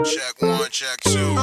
Check one, check two.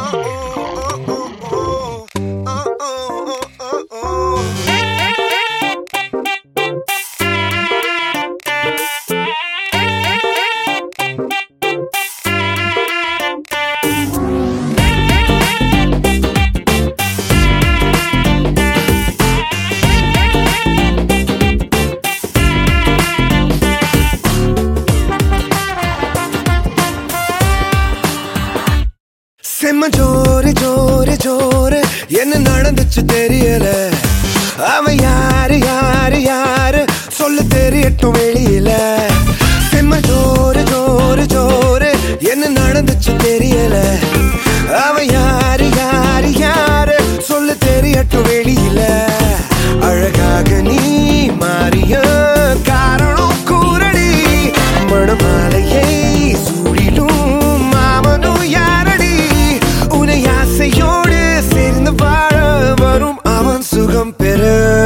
செம்ம ஜோரு ஜோரு ஜோரு என்ன நடந்துச்சு தெரியல அவன் யாரு யாரு யாரு சொல்ல தெரியட்டும் வெளியில செம்ம ஜோரு ஜோரு ஜோரு என்ன நடந்துச்சு தெரியல அவன் யாரு யாரு யாரு சொல்ல தெரியட்டும் வெளியில அழகாக நீ மாறிய காரணம் கூறடி மணமாலையை சூடிடும் மாமனும் யாரடி உன்னை ஆசையோடு சேர்ந்து வாழ வரும் அவன் சுகம் பெற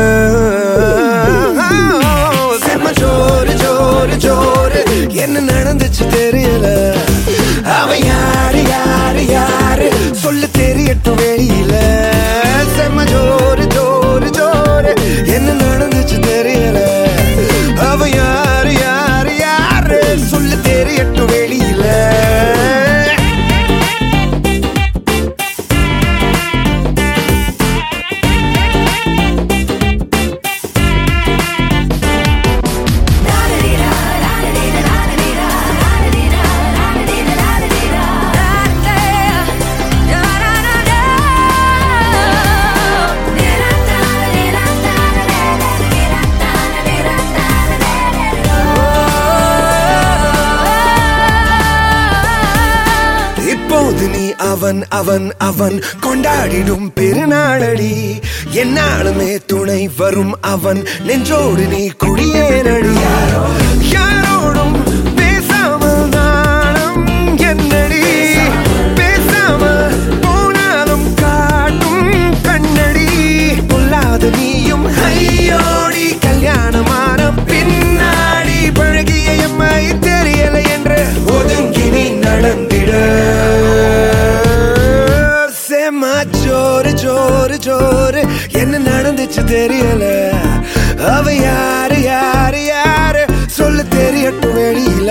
செம்ம ஜோரு ஜோரு ஜோரு என்ன நடந்துச்சு தெரியல அவன் யாரு யாரு யாரு சொல்ல தெரியட்டும் வெளியில செம்ம ஜோரு ஜோரு ஜோரு என்ன நடந்துச்சு தெரியல அவன் யாரு யாரு யாரு சொல்ல தெரியட்டும் வெளியில இப்போது நீ அவன் அவன் அவன் கொண்டாடிடும் பெருநாளடி என்னாலுமே துணை வரும் அவன் நெஞ்சோடு நீ குடியேறடி யாரோடும் பேசாமல் நானும் என்னடி பேசாம போனாலும் காட்டும் கண்ணடி பொல்லாத நீயும் ஐயோடி கல்யாணமான பின்னாடி பழகிய எம்மை தெரியல என்று ஒதுங்கி நீ நடந்திட ஜோரு ஜோரு ஜோரு என்ன நடந்துச்சு தெரியல அவ யாரு யாரு யாரு சொல்ல தெரியட்டும் வெளியில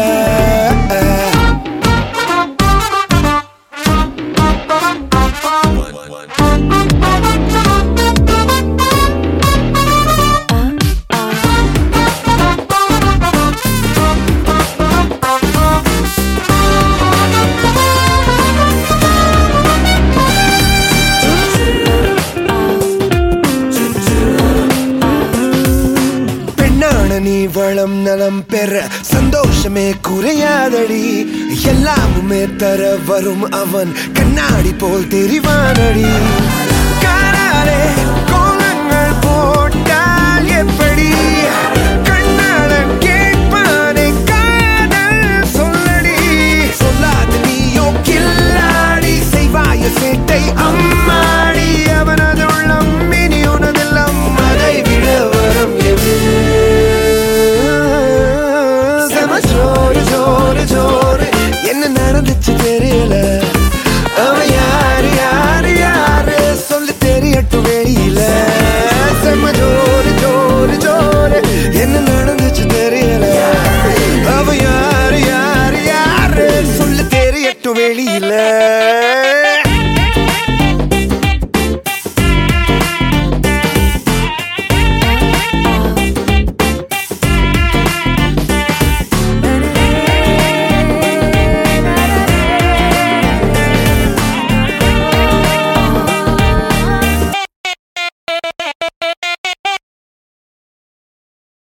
நீ வளம் நலம் பெற சந்தோஷமே குறையாதடி எல்லாமுமே தர வரும் அவன் கண்ணாடி போல் தெரிவானடி காராரே